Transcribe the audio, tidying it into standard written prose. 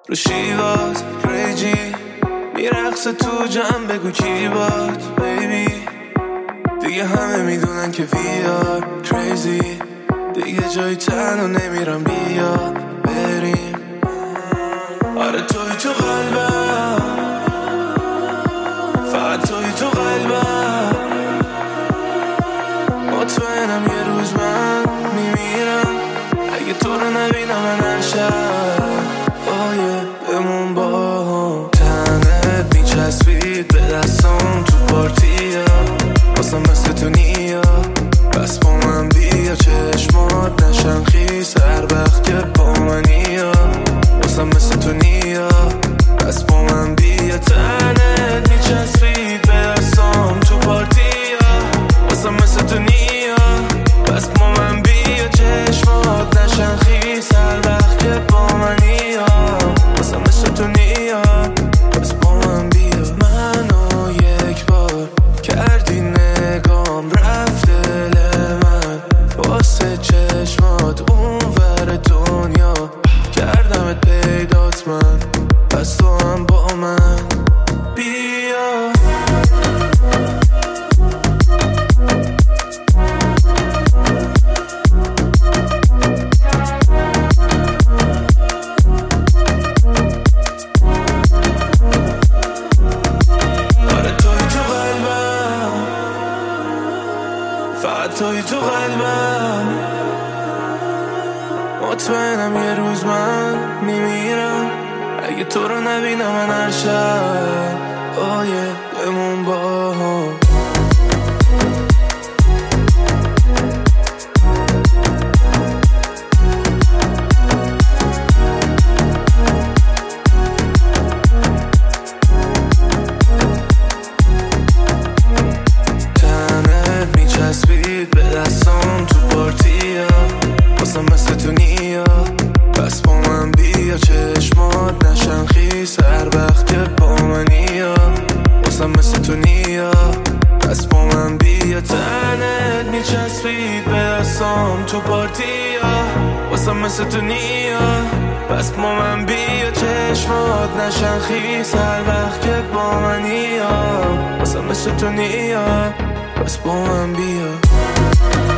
رو شیواز ریجی میرقص تو جمع بگو کی باد بیبی دیگه همه میدونن که we are crazy دیگه جای تنها نمیرم بیا بریم آره توی تو قلبم فقط توی تو قلبم مطمئنم یه روز من میمیرم اگه تو رو نبینم من هر شب بمون با هم تنت میچسبید به دستام تو پارتیا واسم مثل تو نیا بس با من بیا چشمات نشن خیس هر وقت که با منیا واسم مثل تو نیا بس با من بیا تنت میچسبید به دستام تو پارتیا واسم مثل تو نیا بس با من بیا چشمات نشن خیس هر وقت که با منیا واسم مثل تو نیا بس با من بیا منو یک بار کردی نگام رفت دل من واسه چشمات اون ور دنیا کردمت پیدات من بس تو هم با من بیا فقط توی تو قلبم مطمئنم یه روز من میمیرم اگه تو رو نبینم من هر شب بمون با هم چسبید به دستام تو پارتیا واسم مثل تو نیا بس با من بیا چشمات نشن خیس هر وقت که با منیا واسم مثل تو نیا بس با من بیا تنت میچسبید به دستام تو پارتیا واسم مثل تو نیا بس با من بیا چشمات نشن خیس هر وقت که با منیا واسم مثل تو نیا بس با من بیا